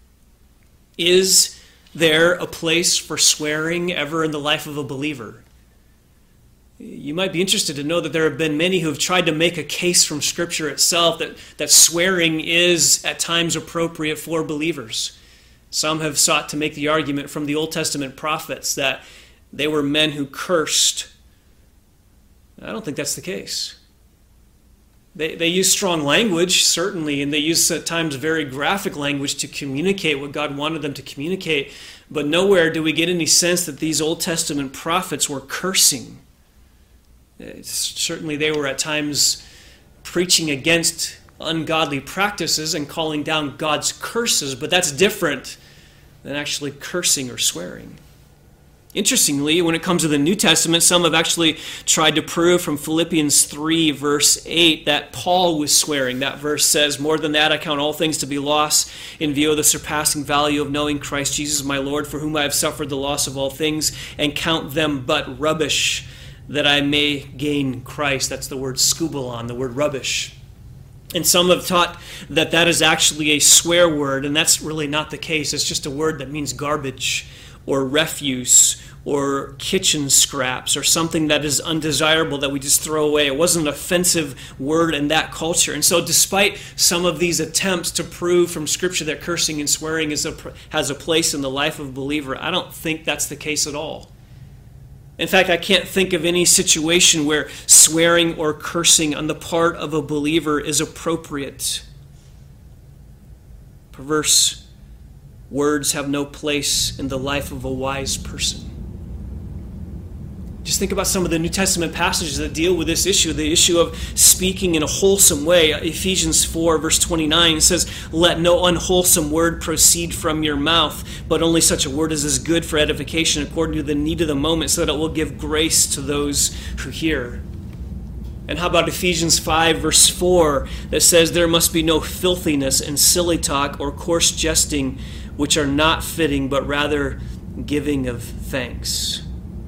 Is there a place for swearing ever in the life of a believer? You might be interested to know that there have been many who have tried to make a case from Scripture itself that, that swearing is at times appropriate for believers. Some have sought to make the argument from the Old Testament prophets that they were men who cursed. I don't think that's the case. They, they use strong language, certainly, and they use at times very graphic language to communicate what God wanted them to communicate, but nowhere do we get any sense that these Old Testament prophets were cursing. It's, certainly they were at times preaching against ungodly practices and calling down God's curses, but that's different than actually cursing or swearing. Interestingly, when it comes to the New Testament, some have actually tried to prove from Philippians three, verse eight, that Paul was swearing. That verse says, "More than that, I count all things to be loss in view of the surpassing value of knowing Christ Jesus my Lord, for whom I have suffered the loss of all things, and count them but rubbish, that I may gain Christ." That's the word skubalon, the word rubbish. And some have taught that that is actually a swear word, and that's really not the case. It's just a word that means garbage, or refuse, or kitchen scraps, or something that is undesirable that we just throw away. It wasn't an offensive word in that culture. And so despite some of these attempts to prove from Scripture that cursing and swearing is a, has a place in the life of a believer, I don't think that's the case at all. In fact, I can't think of any situation where swearing or cursing on the part of a believer is appropriate. Perverse words have no place in the life of a wise person. Just think about some of the New Testament passages that deal with this issue, the issue of speaking in a wholesome way. Ephesians four, verse twenty-nine says, "Let no unwholesome word proceed from your mouth, but only such a word as is good for edification according to the need of the moment, so that it will give grace to those who hear." And how about Ephesians five, verse four, that says, "There must be no filthiness and silly talk or coarse jesting, which are not fitting, but rather giving of thanks."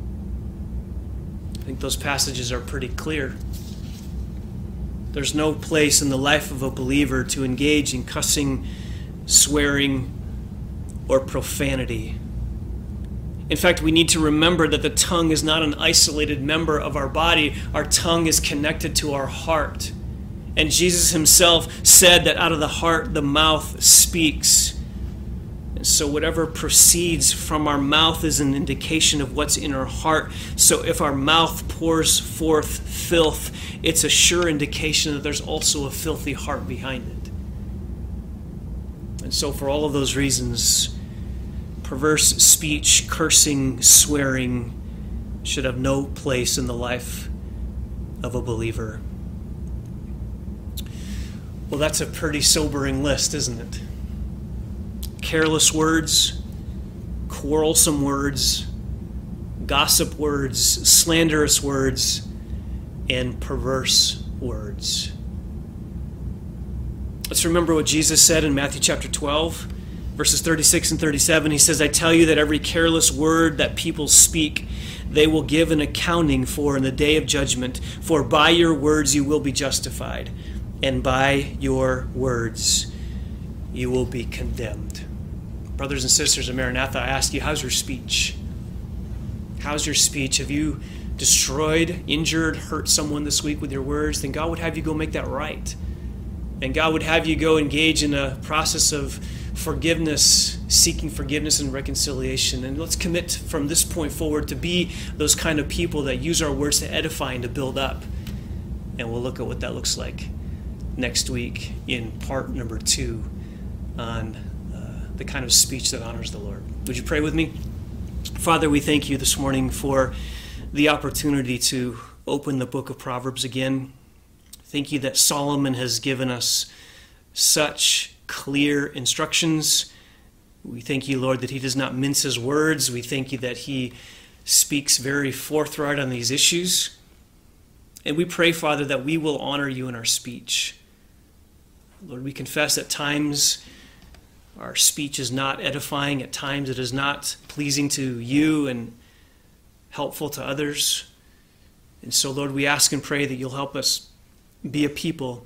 I think those passages are pretty clear. There's no place in the life of a believer to engage in cussing, swearing, or profanity. In fact, we need to remember that the tongue is not an isolated member of our body. Our tongue is connected to our heart. And Jesus himself said that out of the heart, the mouth speaks. And so whatever proceeds from our mouth is an indication of what's in our heart. So if our mouth pours forth filth, it's a sure indication that there's also a filthy heart behind it. And so for all of those reasons, perverse speech, cursing, swearing should have no place in the life of a believer. Well, that's a pretty sobering list, isn't it? Careless words, quarrelsome words, gossip words, slanderous words, and perverse words. Let's remember what Jesus said in Matthew chapter twelve, verses thirty-six and thirty-seven. He says, "I tell you that every careless word that people speak, they will give an accounting for in the day of judgment. For by your words you will be justified, and by your words you will be condemned." Brothers and sisters of Maranatha, I ask you, how's your speech? How's your speech? Have you destroyed, injured, hurt someone this week with your words? Then God would have you go make that right. And God would have you go engage in a process of forgiveness, seeking forgiveness and reconciliation. And let's commit from this point forward to be those kind of people that use our words to edify and to build up. And we'll look at what that looks like next week in part number two on the kind of speech that honors the Lord. Would you pray with me? Father, we thank you this morning for the opportunity to open the book of Proverbs again. Thank you that Solomon has given us such clear instructions. We thank you, Lord, that he does not mince his words. We thank you that he speaks very forthright on these issues. And we pray, Father, that we will honor you in our speech. Lord, we confess at times our speech is not edifying. At times it is not pleasing to you and helpful to others. And so, Lord, we ask and pray that you'll help us be a people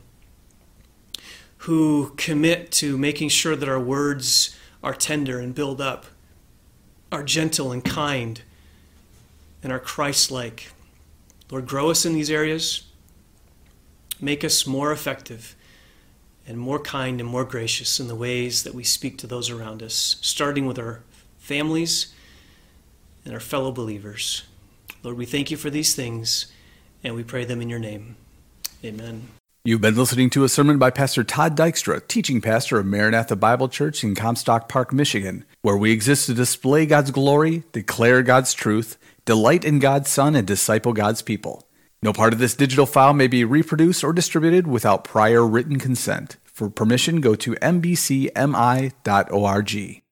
who commit to making sure that our words are tender and build up, are gentle and kind, and are Christ-like. Lord, grow us in these areas. Make us more effective and more kind and more gracious in the ways that we speak to those around us, starting with our families and our fellow believers. Lord, we thank you for these things, and we pray them in your name. Amen. You've been listening to a sermon by Pastor Todd Dykstra, teaching pastor of Maranatha Bible Church in Comstock Park, Michigan, where we exist to display God's glory, declare God's truth, delight in God's Son, and disciple God's people. No part of this digital file may be reproduced or distributed without prior written consent. For permission, go to m b c m i dot org.